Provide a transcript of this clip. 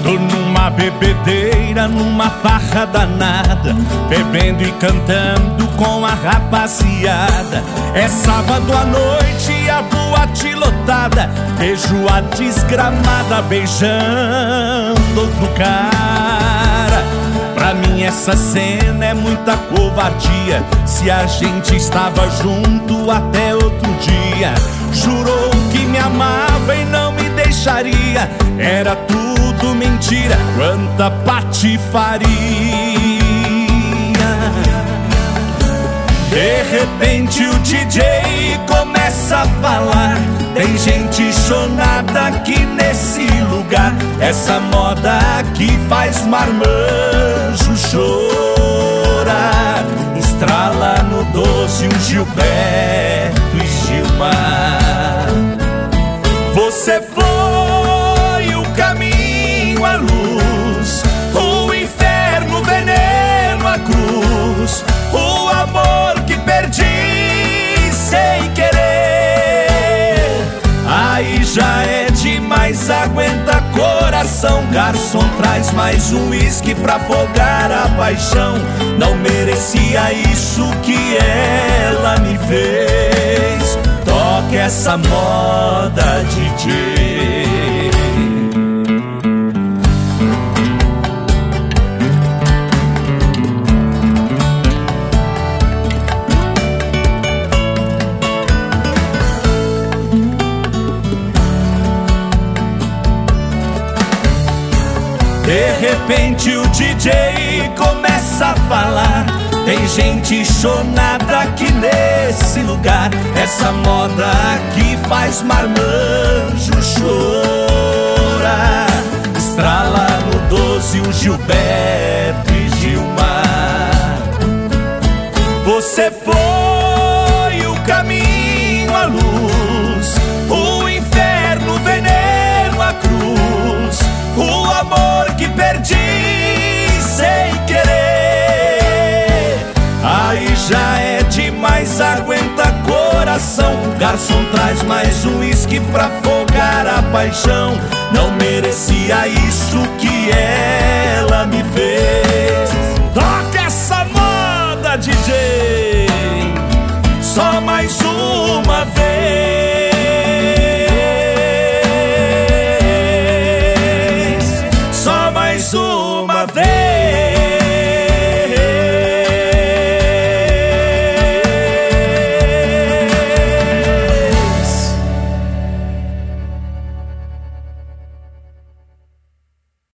Tô numa bebedeira, numa farra danada, bebendo e cantando com a rapaziada. É sábado à noite e a boate lotada, vejo a desgramada beijando outro cara. Pra mim essa cena é muita covardia. Se a gente estava junto até outro dia, jurou que me amava e não me deixaria. Era tudo mentira, quanta patifaria. De repente o DJ começa a falar: tem gente chonada aqui nesse lugar. Essa moda aqui faz marmanjo chorar. Estrala no 12 um Gilberto e Gilmar. Você foi o caminho, a luz, o inferno, o veneno, a cruz, o amor que perdi sem querer. Aí já é demais, aguenta coração. Garçom, traz mais um uísque pra afogar a paixão. Não merecia isso que ela me fez. Toque essa moda, DJ. De repente o DJ começa a falar: tem gente chonada aqui nesse lugar. Essa moda aqui faz marmanjo chorar. Estrala no 12 o Gilberto e Gilmar. Você foi o caminho, a luz, o inferno, o veneno, a cruz, o amor que perdi sem querer. Aí já é demais, aguenta coração. Garçom, traz mais um uísque pra afogar a paixão. Não merecia isso que ela me fez. Toca essa moda, DJ, só mais uma vez.